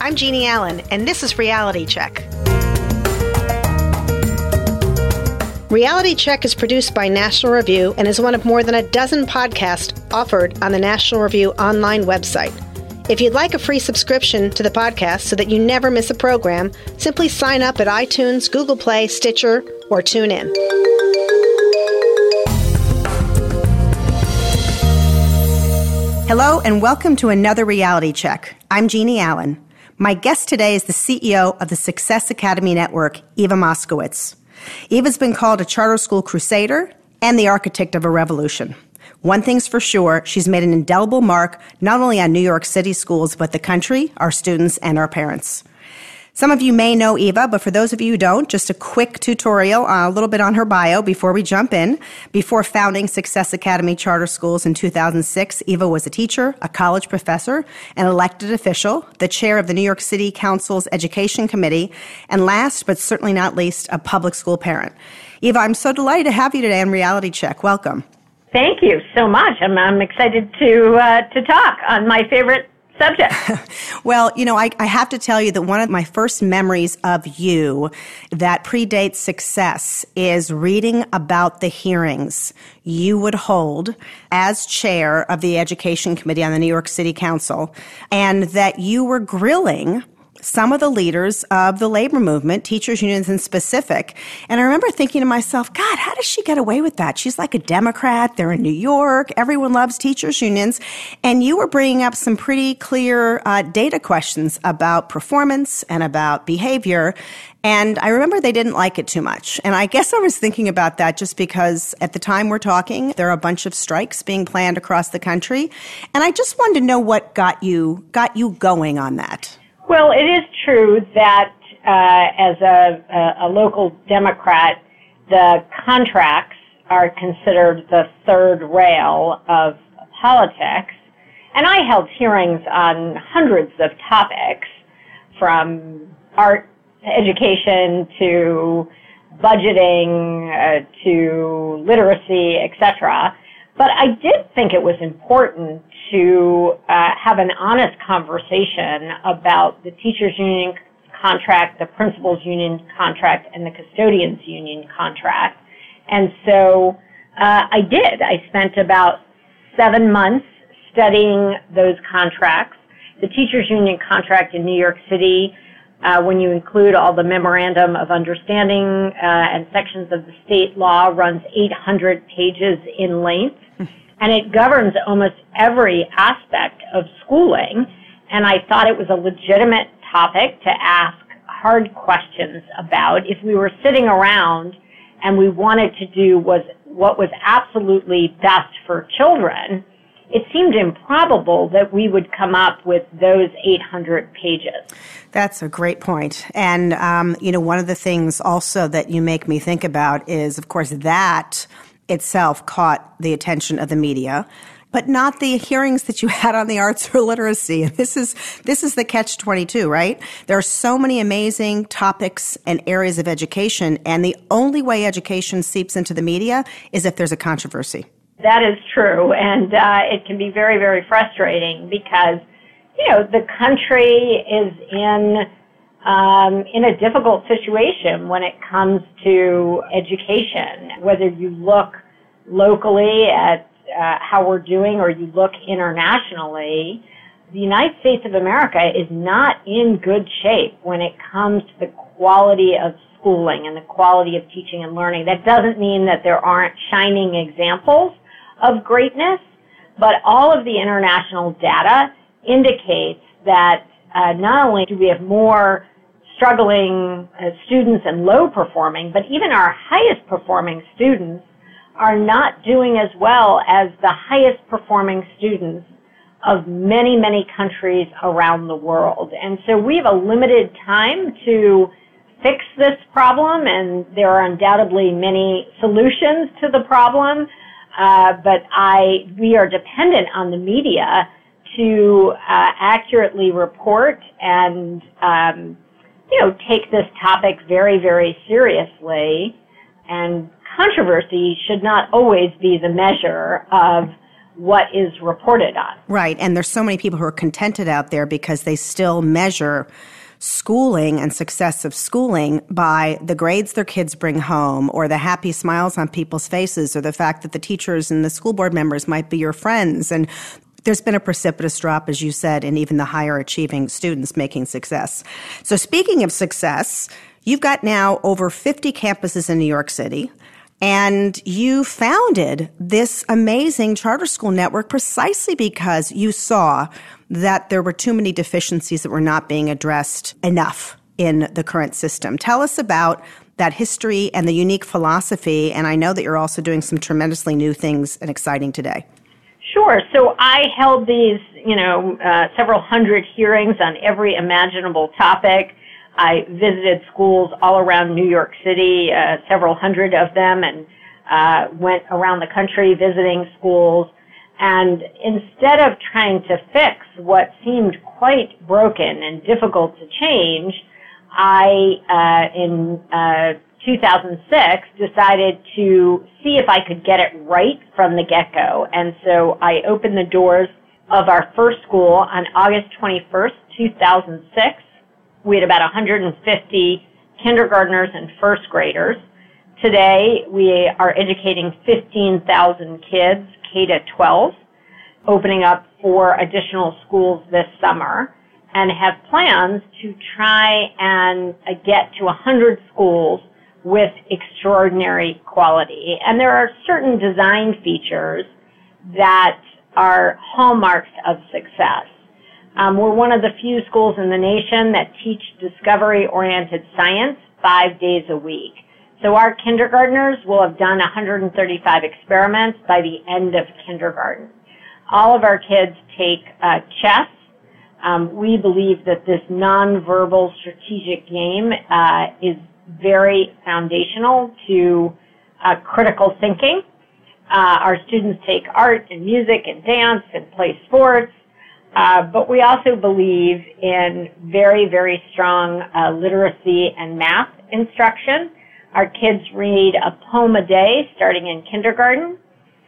I'm Jeannie Allen, and this is Reality Check. Reality Check is produced by National Review and is one of more than a dozen podcasts offered on the National Review online website. If you'd like a free subscription to the podcast so that you never miss a program, simply sign up at iTunes, Google Play, Stitcher, or TuneIn. Hello and welcome to another Reality Check. I'm Jeannie Allen. My guest today is the CEO of the Success Academy Network, Eva Moskowitz. Eva's been called a charter school crusader and the architect of a revolution. One thing's for sure, she's made an indelible mark not only on New York City schools, but the country, our students, and our parents. Some of you may know Eva, but for those of you who don't, just a quick tutorial, a little bit on her bio before we jump in. Before founding Success Academy Charter Schools in 2006, Eva was a teacher, a college professor, an elected official, the chair of the New York City Council's Education Committee, and last but certainly not least, a public school parent. Eva, I'm so delighted to have you today on Reality Check. Welcome. Thank you so much. I'm excited to talk on my favorite subject. Well, I have to tell you that one of my first memories of you that predates Success is reading about the hearings you would hold as chair of the Education Committee on the New York City Council, and that you were grilling some of the leaders of the labor movement, teachers unions in specific. And I remember thinking to myself, God, how does she get away with that? She's like a Democrat. They're in New York. Everyone loves teachers unions. And you were bringing up some pretty clear data questions about performance and about behavior. And I remember they didn't like it too much. And I guess I was thinking about that just because at the time we're talking, there are a bunch of strikes being planned across the country. And I just wanted to know what got you going on that. Well, it is true that as a local Democrat, the contracts are considered the third rail of politics. And I held hearings on hundreds of topics, from art education to budgeting to literacy, etc. But I did think it was important to have an honest conversation about the teachers union contract, the principals union contract, and the custodians union contract. And so I did. I spent about 7 months studying those contracts. The teachers union contract in New York City, when you include all the memorandum of understanding and sections of the state law, runs 800 pages in length. And it governs almost every aspect of schooling. And I thought it was a legitimate topic to ask hard questions about. If we were sitting around and we wanted to do what was absolutely best for children, it seemed improbable that we would come up with those 800 pages. That's a great point. And, one of the things also that you make me think about is, of course, that itself caught the attention of the media, but not the hearings that you had on the arts or literacy. And this is the catch-22, right? There are so many amazing topics and areas of education, and the only way education seeps into the media is if there's a controversy. That is true, and it can be very, very frustrating because, the country is in a difficult situation when it comes to education. Whether you look locally at how we're doing or you look internationally, the United States of America is not in good shape when it comes to the quality of schooling and the quality of teaching and learning. That doesn't mean that there aren't shining examples of greatness, but all of the international data indicates that not only do we have more struggling students and low performing, but even our highest performing students are not doing as well as the highest performing students of many, many countries around the world. And so we have a limited time to fix this problem, and there are undoubtedly many solutions to the problem, but we are dependent on the media to accurately report and take this topic very, very seriously. And controversy should not always be the measure of what is reported on. Right. And there's so many people who are contented out there because they still measure schooling and success of schooling by the grades their kids bring home, or the happy smiles on people's faces, or the fact that the teachers and the school board members might be your friends. And there's been a precipitous drop, as you said, in even the higher achieving students making success. So speaking of success, you've got now over 50 campuses in New York City, and you founded this amazing charter school network precisely because you saw that there were too many deficiencies that were not being addressed enough in the current system. Tell us about that history and the unique philosophy, and I know that you're also doing some tremendously new things and exciting today. Sure. So I held these, several hundred hearings on every imaginable topic. I visited schools all around New York City, several hundred of them, and went around the country visiting schools. And instead of trying to fix what seemed quite broken and difficult to change, I, in 2006, decided to see if I could get it right from the get-go. And so I opened the doors of our first school on August 21st, 2006. We had about 150 kindergartners and first graders. Today, we are educating 15,000 kids, K to 12, opening up 4 additional schools this summer, and have plans to try and get to 100 schools with extraordinary quality. And there are certain design features that are hallmarks of success. We're one of the few schools in the nation that teach discovery-oriented science 5 days a week. So our kindergartners will have done 135 experiments by the end of kindergarten. All of our kids take chess. We believe that this nonverbal strategic game is very foundational to critical thinking. Our students take art and music and dance and play sports. But we also believe in very, very strong literacy and math instruction. Our kids read a poem a day starting in kindergarten,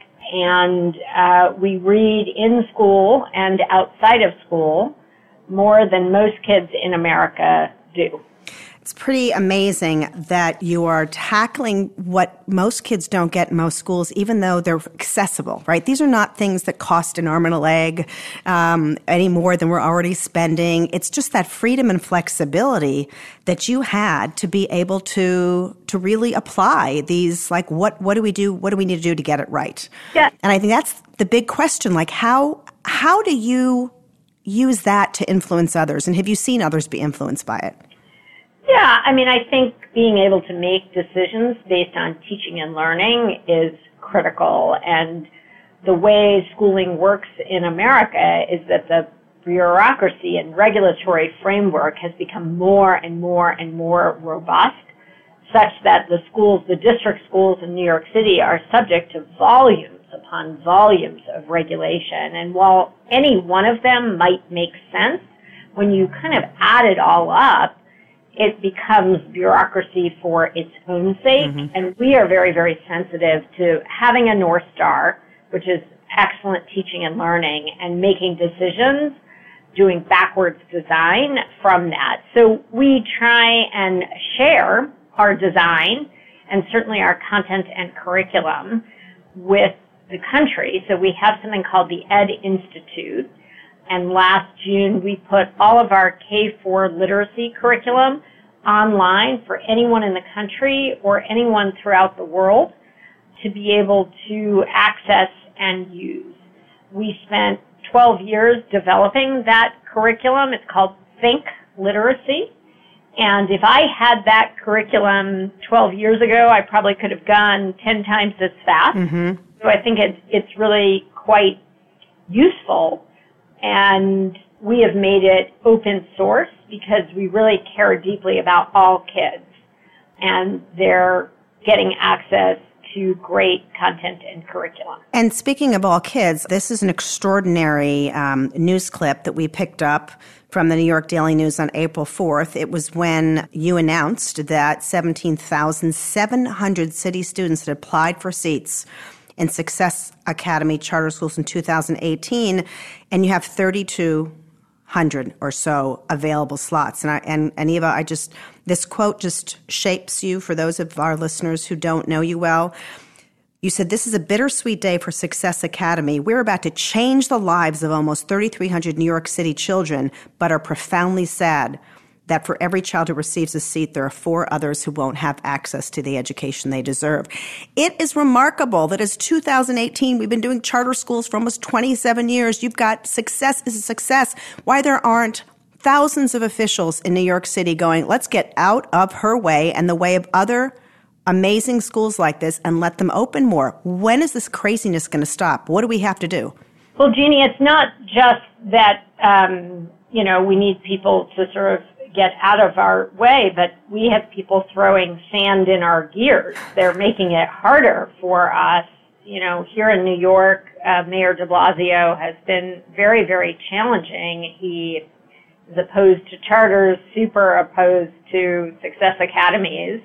and we read in school and outside of school more than most kids in America do. It's pretty amazing that you are tackling what most kids don't get in most schools, even though they're accessible, right? These are not things that cost an arm and a leg any more than we're already spending. It's just that freedom and flexibility that you had to be able to really apply these, like, what do we do? What do we need to do to get it right? Yeah. And I think that's the big question. Like, how do you use that to influence others? And have you seen others be influenced by it? Yeah, I think being able to make decisions based on teaching and learning is critical. And the way schooling works in America is that the bureaucracy and regulatory framework has become more and more and more robust, such that the district schools in New York City are subject to volumes upon volumes of regulation. And while any one of them might make sense, when you kind of add it all up, it becomes bureaucracy for its own sake. Mm-hmm. And we are very, very sensitive to having a North Star, which is excellent teaching and learning, and making decisions, doing backwards design from that. So we try and share our design and certainly our content and curriculum with the country. So we have something called the Ed Institute. And last June, we put all of our K-4 literacy curriculum online for anyone in the country or anyone throughout the world to be able to access and use. We spent 12 years developing that curriculum. It's called Think Literacy. And if I had that curriculum 12 years ago, I probably could have gone 10 times as fast. Mm-hmm. So I think it's really quite useful. And we have made it open source because we really care deeply about all kids. And they're getting access to great content and curriculum. And speaking of all kids, this is an extraordinary news clip that we picked up from the New York Daily News on April 4th. It was when you announced that 17,700 city students had applied for seats in Success Academy charter schools in 2018, and you have 3,200 or so available slots. And Eva, this quote just shapes you for those of our listeners who don't know you well. You said, "This is a bittersweet day for Success Academy. We're about to change the lives of almost 3,300 New York City children, but are profoundly sad that for every child who receives a seat, there are 4 others who won't have access to the education they deserve." It is remarkable that as 2018, we've been doing charter schools for almost 27 years. You've got success is a success. Why there aren't thousands of officials in New York City going, let's get out of her way and the way of other amazing schools like this and let them open more. When is this craziness going to stop? What do we have to do? Well, Jeannie, it's not just that, we need people to sort of get out of our way, but we have people throwing sand in our gears. They're making it harder for us. Here in New York, Mayor de Blasio has been very, very challenging. He is opposed to charters, super opposed to Success Academies.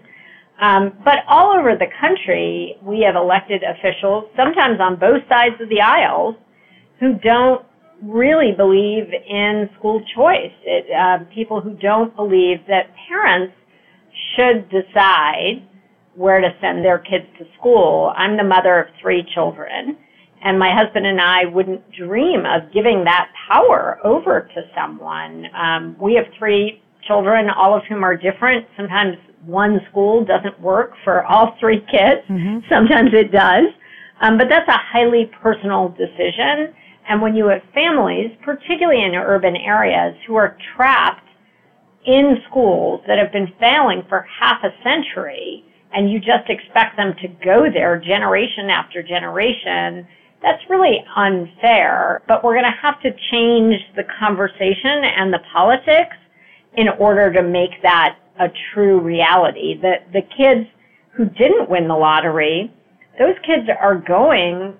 But all over the country, we have elected officials, sometimes on both sides of the aisles, who don't really believe in school choice. People who don't believe that parents should decide where to send their kids to school. I'm the mother of 3 children, and my husband and I wouldn't dream of giving that power over to someone. We have 3 children, all of whom are different. Sometimes one school doesn't work for all 3 kids. Mm-hmm. Sometimes it does. But that's a highly personal decision. And when you have families, particularly in urban areas, who are trapped in schools that have been failing for half a century, and you just expect them to go there generation after generation, that's really unfair. But we're going to have to change the conversation and the politics in order to make that a true reality. The kids who didn't win the lottery, those kids are going,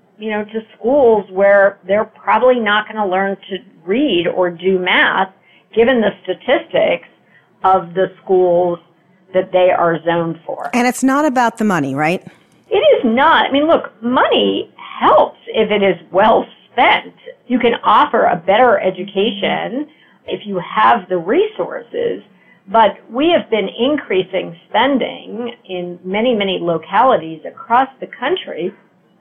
to schools where they're probably not going to learn to read or do math, given the statistics of the schools that they are zoned for. And it's not about the money, right? It is not. I mean, look, money helps if it is well spent. You can offer a better education if you have the resources. But we have been increasing spending in many, many localities across the country,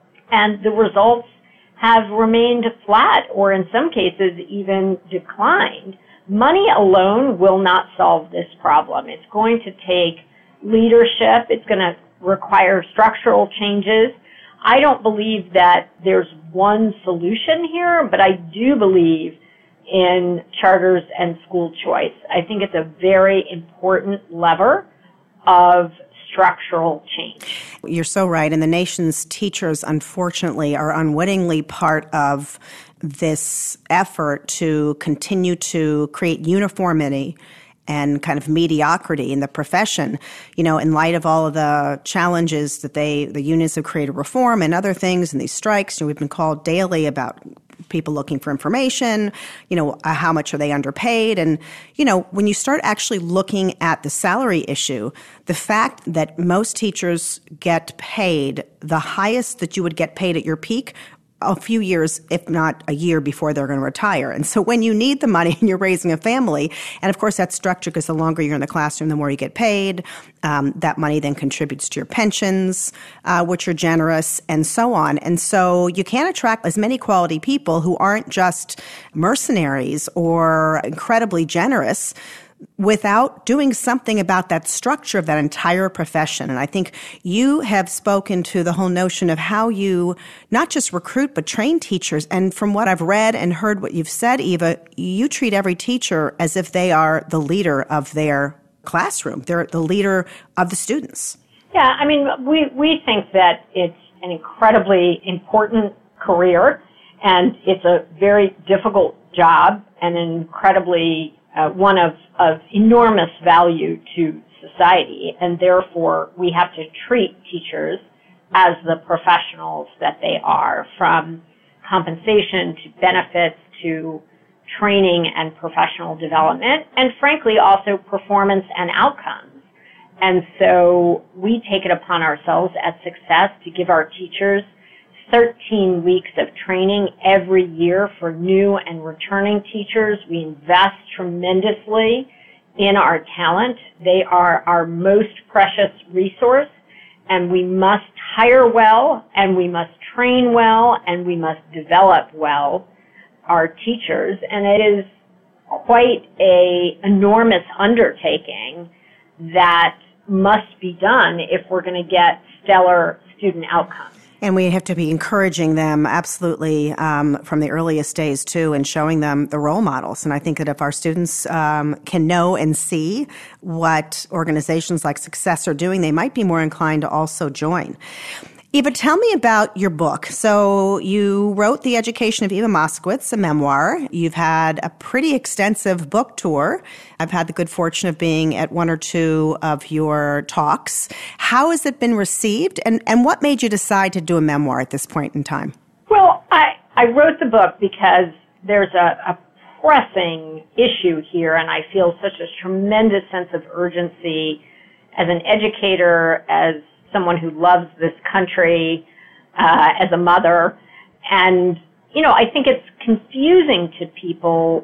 and the results have remained flat or in some cases even declined. Money alone will not solve this problem. It's going to take leadership. It's going to require structural changes. I don't believe that there's one solution here, but I do believe in charters and school choice. I think it's a very important lever of structural change. You're so right. And the nation's teachers, unfortunately, are unwittingly part of this effort to continue to create uniformity and kind of mediocrity in the profession. In light of all of the challenges that the unions have created, reform and other things, and these strikes, we've been called daily about people looking for information, how much are they underpaid? And, when you start actually looking at the salary issue, the fact that most teachers get paid the highest that you would get paid at your peak a few years, if not a year before they're going to retire. And so when you need the money and you're raising a family, and of course that's structured because the longer you're in the classroom, the more you get paid. That money then contributes to your pensions, which are generous, and so on. And so you can't attract as many quality people who aren't just mercenaries or incredibly generous without doing something about that structure of that entire profession. And I think you have spoken to the whole notion of how you not just recruit, but train teachers. And from what I've read and heard what you've said, Eva, you treat every teacher as if they are the leader of their classroom. They're the leader of the students. Yeah, I mean, we think that it's an incredibly important career, and it's a very difficult job and an incredibly one of enormous value to society, and therefore we have to treat teachers as the professionals that they are, from compensation to benefits to training and professional development, and frankly also performance and outcomes. And so we take it upon ourselves at Success to give our teachers 13 weeks of training every year for new and returning teachers. We invest tremendously in our talent. They are our most precious resource, and we must hire well, and we must train well, and we must develop well our teachers. And it is quite an enormous undertaking that must be done if we're going to get stellar student outcomes. And we have to be encouraging them absolutely from the earliest days, too, and showing them the role models. And I think that if our students can know and see what organizations like Success are doing, they might be more inclined to also join. Eva, tell me about your book. So you wrote The Education of Eva Moskowitz, a memoir. You've had a pretty extensive book tour. I've had the good fortune of being at one or two of your talks. How has it been received, and what made you decide to do a memoir at this point in time? Well, I wrote the book because there's a pressing issue here, and I feel such a tremendous sense of urgency as an educator, as someone who loves this country, as a mother. And, you know, I think it's confusing to people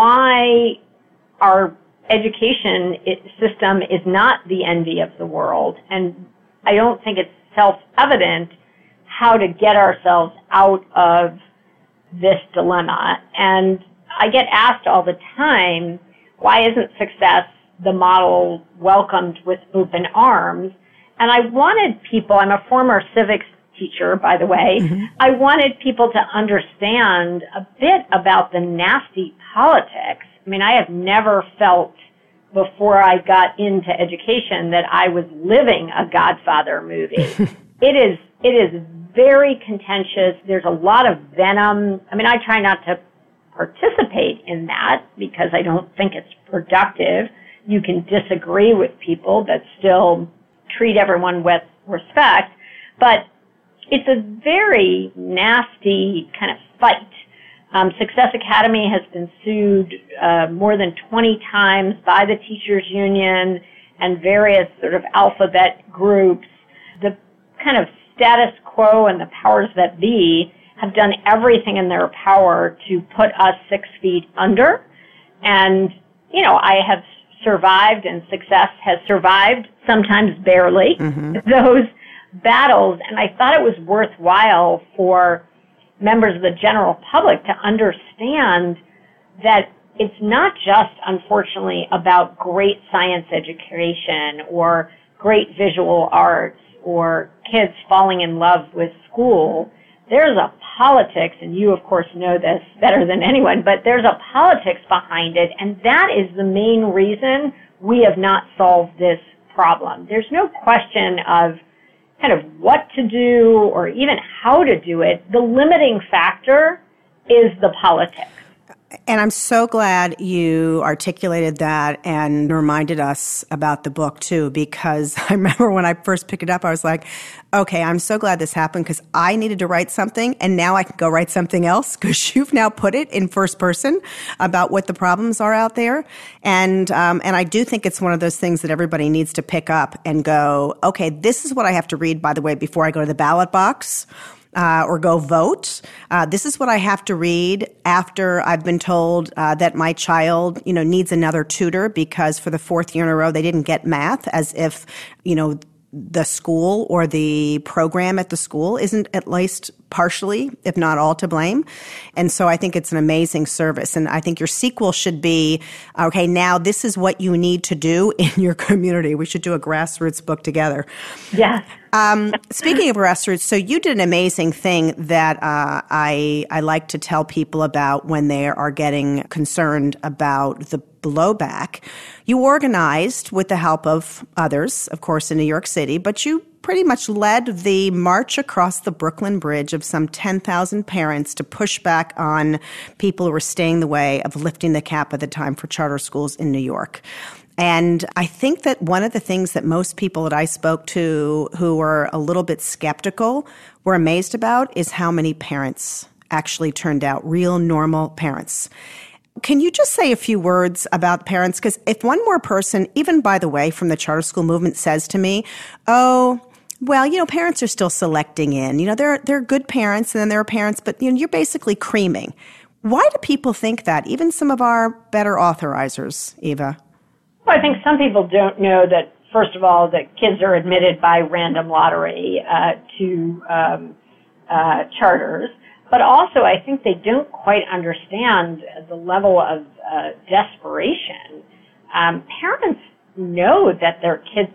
why our education system is not the envy of the world. And I don't think it's self-evident how to get ourselves out of this dilemma. And I get asked all the time, why isn't Success, the model, welcomed with open arms? And I wanted people, I'm a former civics teacher, by the way, I wanted people to understand a bit about the nasty politics. I mean, I have never felt before I got into education that I was living a Godfather movie. It is very contentious. There's a lot of venom. I mean, I try not to participate in that because I don't think it's productive. You can disagree with people, but still treat everyone with respect, but it's a very nasty kind of fight. Success Academy has been sued more than 20 times by the teachers union and various sort of alphabet groups. The kind of status quo and the powers that be have done everything in their power to put us 6 feet under. And, you know, I have survived, and Success has survived, sometimes barely, those battles. And I thought it was worthwhile for members of the general public to understand that it's not just, unfortunately, about great science education or great visual arts or kids falling in love with school. There's a politics, and you, of course, know this better than anyone, but there's a politics behind it, and that is the main reason we have not solved this problem. There's no question of kind of what to do or even how to do it. The limiting factor is the politics. And I'm so glad you articulated that and reminded us about the book, too, because I remember when I first picked it up, I was like, okay, I'm so glad this happened because I needed to write something, and now I can go write something else because you've now put it in first person about what the problems are out there. And I do think it's one of those things that everybody needs to pick up and go, okay, this is what I have to read, by the way, before I go to the ballot box. Or go vote. This is what I have to read after I've been told that my child, you know, needs another tutor because for the 4th year in a row they didn't get math, as if, you know, the school or the program at the school isn't at least partially, if not all, to blame. And so I think it's an amazing service. And I think your sequel should be, okay, now this is what you need to do in your community. We should do a grassroots book together. Yes. Speaking of grassroots, so you did an amazing thing that I like to tell people about when they are getting concerned about the blowback. You organized with the help of others, of course, in New York City, but you pretty much led the march across the Brooklyn Bridge of some 10,000 parents to push back on people who were staying in the way of lifting the cap at the time for charter schools in New York. And I think that one of the things that most people that I spoke to who were a little bit skeptical were amazed about is how many parents actually turned out, real normal parents. Can you just say a few words about parents? Because if one more person, even by the way, from the charter school movement says to me, oh, Well, parents are still selecting in. There are good parents, and then there are parents, but you're basically creaming. Why do people think that? Even some of our better authorizers, Eva. Well, I think some people don't know that, first of all, that kids are admitted by random lottery to charters. But also, I think they don't quite understand the level of desperation. Parents know that their kids'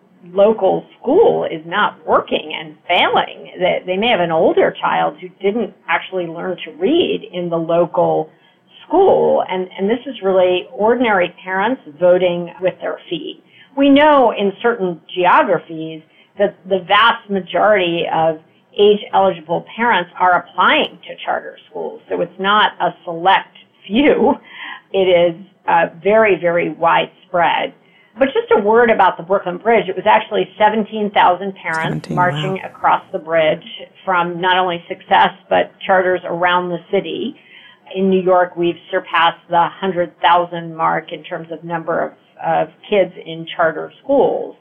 local school is not working and failing. They may have an older child who didn't actually learn to read in the local school, and this is really ordinary parents voting with their feet. We know in certain geographies that the vast majority of age-eligible parents are applying to charter schools, so it's not a select few. It is very, very widespread. But just a word about the Brooklyn Bridge. It was actually 17,000 parents marching across the bridge from not only Success, but charters around the city. In New York, we've surpassed the 100,000 mark in terms of number of kids in charter schools.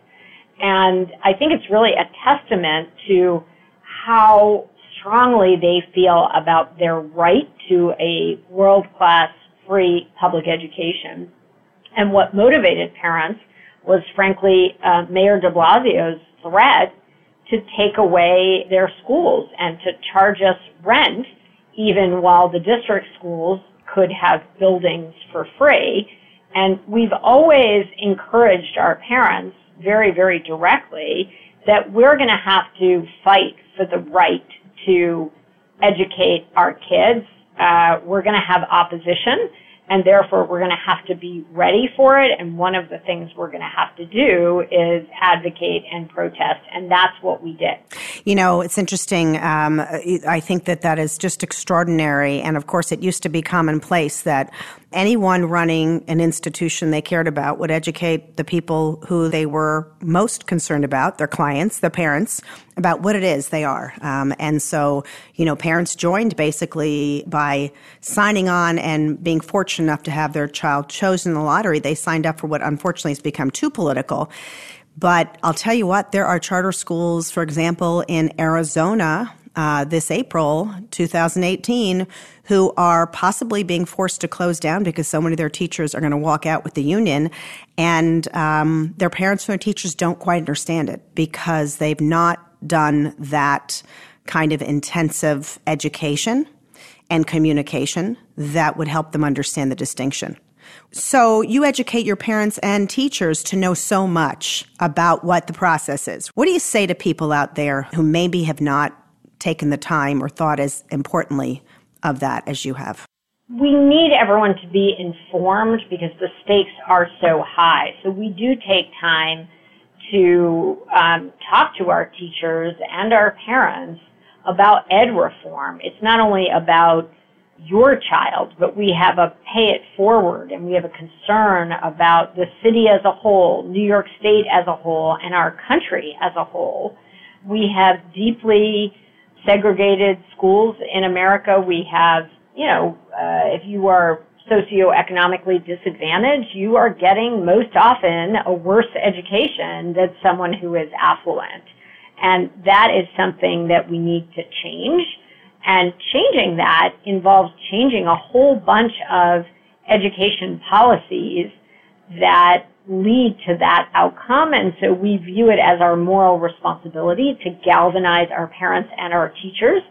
And I think it's really a testament to how strongly they feel about their right to a world-class free public education. And what motivated parents was, frankly, Mayor de Blasio's threat to take away their schools and to charge us rent, even while the district schools could have buildings for free. And we've always encouraged our parents very, very directly that we're going to have to fight for the right to educate our kids. We're going to have opposition, and therefore we're going to have to be ready for it. And one of the things we're going to have to do is advocate and protest, and that's what we did. It's interesting. I think that is just extraordinary. And of course, it used to be commonplace that anyone running an institution they cared about would educate the people who they were most concerned about, their clients, their parents, about what it is they are. And so, parents joined basically by signing on and being fortunate enough to have their child chosen in the lottery. They signed up for what unfortunately has become too political. But I'll tell you what, there are charter schools, for example, in Arizona this April 2018 who are possibly being forced to close down because so many of their teachers are going to walk out with the union, and their parents and their teachers don't quite understand it because they've not done that kind of intensive education and communication that would help them understand the distinction. So you educate your parents and teachers to know so much about what the process is. What do you say to people out there who maybe have not taken the time or thought as importantly of that as you have? We need everyone to be informed because the stakes are so high. So we do take time to talk to our teachers and our parents about ed reform. It's not only about your child, but we have a pay it forward, and we have a concern about the city as a whole, New York State as a whole, and our country as a whole. We have deeply segregated schools in America. We have, if you are socioeconomically disadvantaged, you are getting most often a worse education than someone who is affluent. And that is something that we need to change. And changing that involves changing a whole bunch of education policies that lead to that outcome. And so we view it as our moral responsibility to galvanize our parents and our teachers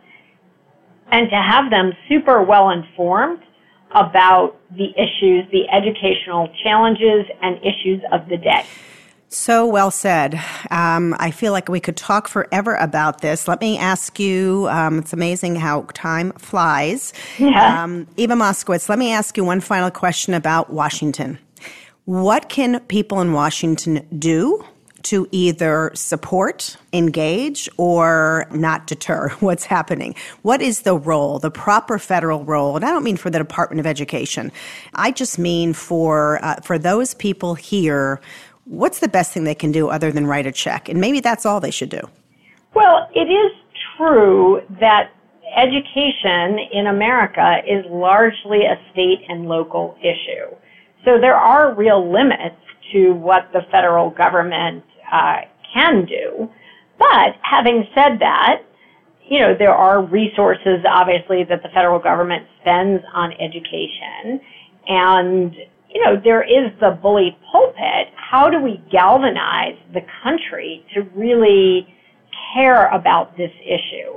and to have them super well informed about the issues, the educational challenges and issues of the day. So well said. I feel like we could talk forever about this. Let me ask you, it's amazing how time flies. Yeah. Eva Moskowitz, let me ask you one final question about Washington. What can people in Washington do to either support, engage, or not deter what's happening? What is the role, the proper federal role? And I don't mean for the Department of Education. I just mean for those people here. What's the best thing they can do other than write a check? And maybe that's all they should do. Well, it is true that education in America is largely a state and local issue. So there are real limits to what the federal government can do. But having said that, there are resources, obviously, that the federal government spends on education. And, there is the bully pulpit. How do we galvanize the country to really care about this issue?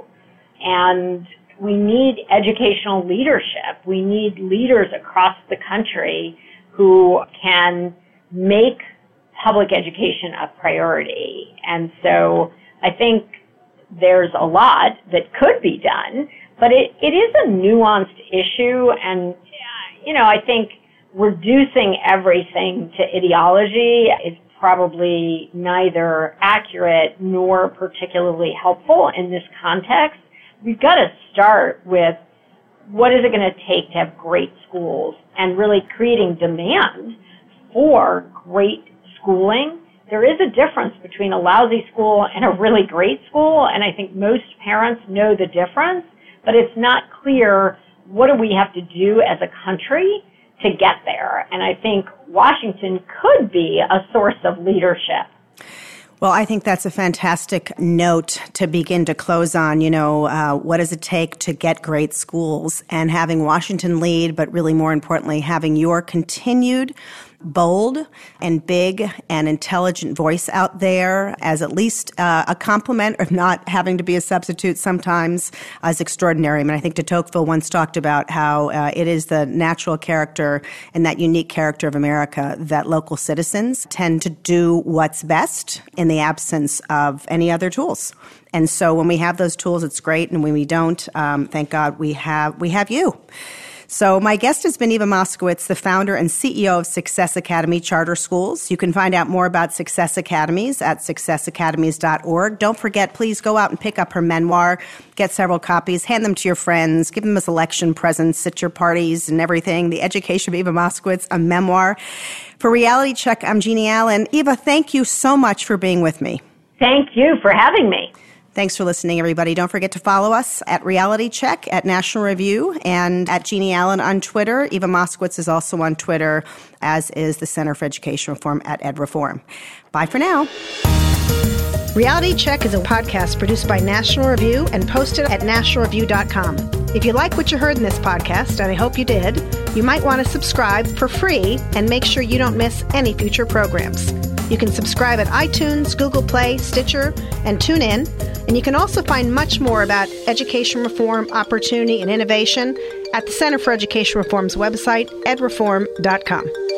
And we need educational leadership. We need leaders across the country who can make public education a priority. And so I think there's a lot that could be done, but it is a nuanced issue. And, I think reducing everything to ideology is probably neither accurate nor particularly helpful in this context. We've got to start with what is it going to take to have great schools and really creating demand for great schooling. There is a difference between a lousy school and a really great school, and I think most parents know the difference, but it's not clear what do we have to do as a country to get there. And I think Washington could be a source of leadership. Well, I think that's a fantastic note to begin to close on. What does it take to get great schools? And having Washington lead, but really more importantly, having your continued bold and big and intelligent voice out there as at least a compliment, if not having to be a substitute sometimes, is extraordinary. I think de Tocqueville once talked about how it is the natural character and that unique character of America that local citizens tend to do what's best in the absence of any other tools. And so when we have those tools, it's great. And when we don't, thank God we have you. So my guest has been Eva Moskowitz, the founder and CEO of Success Academy Charter Schools. You can find out more about Success Academies at successacademies.org. Don't forget, please go out and pick up her memoir, get several copies, hand them to your friends, give them as election presents at your parties and everything. The Education of Eva Moskowitz, a memoir. For Reality Check, I'm Jeannie Allen. Eva, thank you so much for being with me. Thank you for having me. Thanks for listening, everybody. Don't forget to follow us at Reality Check, at National Review, and at Jeannie Allen on Twitter. Eva Moskowitz is also on Twitter, as is the Center for Education Reform at EdReform. Bye for now. Reality Check is a podcast produced by National Review and posted at nationalreview.com. If you like what you heard in this podcast, and I hope you did, you might want to subscribe for free and make sure you don't miss any future programs. You can subscribe at iTunes, Google Play, Stitcher, and TuneIn. And you can also find much more about education reform, opportunity, and innovation at the Center for Education Reform's website, edreform.com.